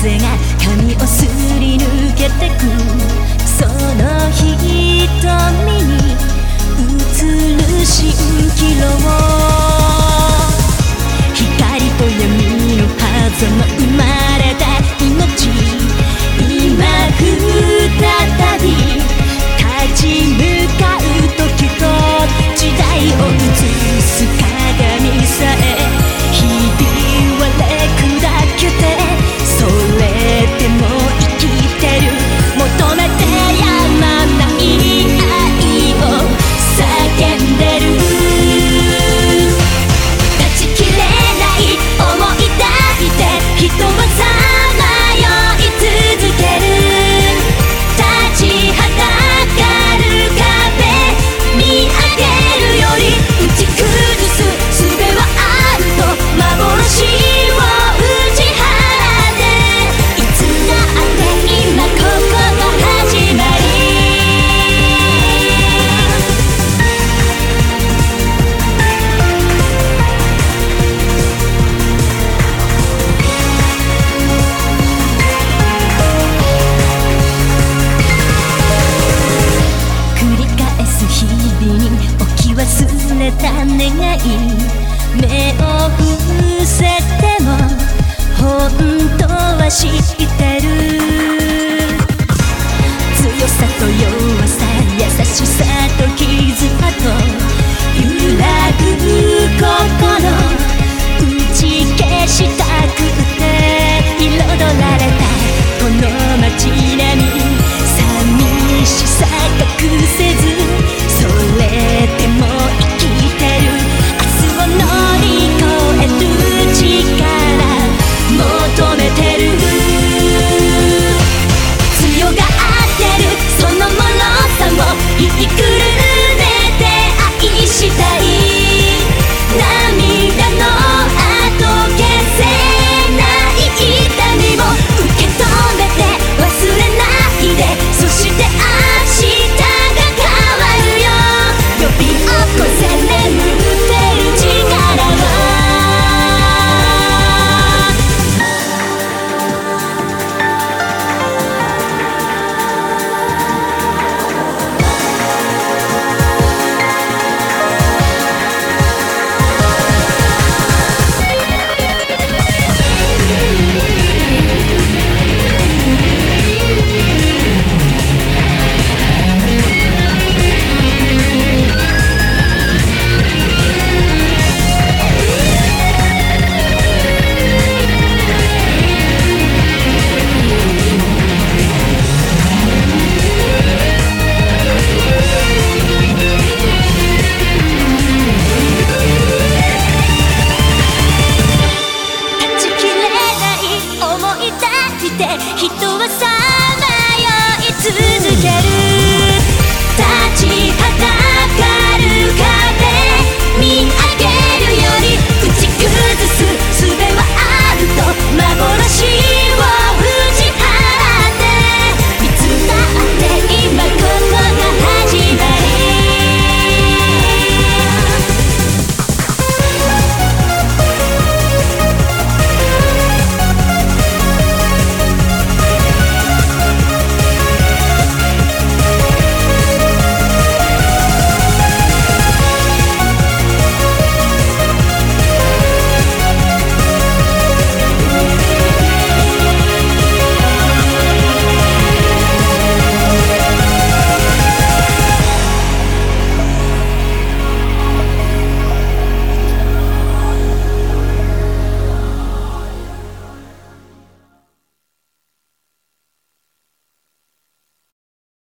風が髪をすり抜けてく、その瞳に映る蜃気楼、光と闇の狭間生まれた命、今再び立ち向かう時と時代を映す鏡さえひび割れ砕けて、それでも生きてる、求めてやまない愛を叫んでる、断ち切れない想い抱いて人はさまよい続ける、立ちはだかる壁見上げるより打ち崩す術はあると幻を打ち払って、いつだって今ここが始まり、繰り返す日々に置き忘れた願い、目を伏せても本当は知ってる、強さと弱さ、優しさと傷跡、揺らぐ心打ち消したくて彩られたこの街並み、寂しさ隠せず、それでも生きてる、明日を乗り越える力求めてる、強がってるそのもろさを言いくるめて愛したい、涙の後消せない痛みを受け止めて忘れないで、そして明日が変わるよ、呼び起こせ眠ってる力を、一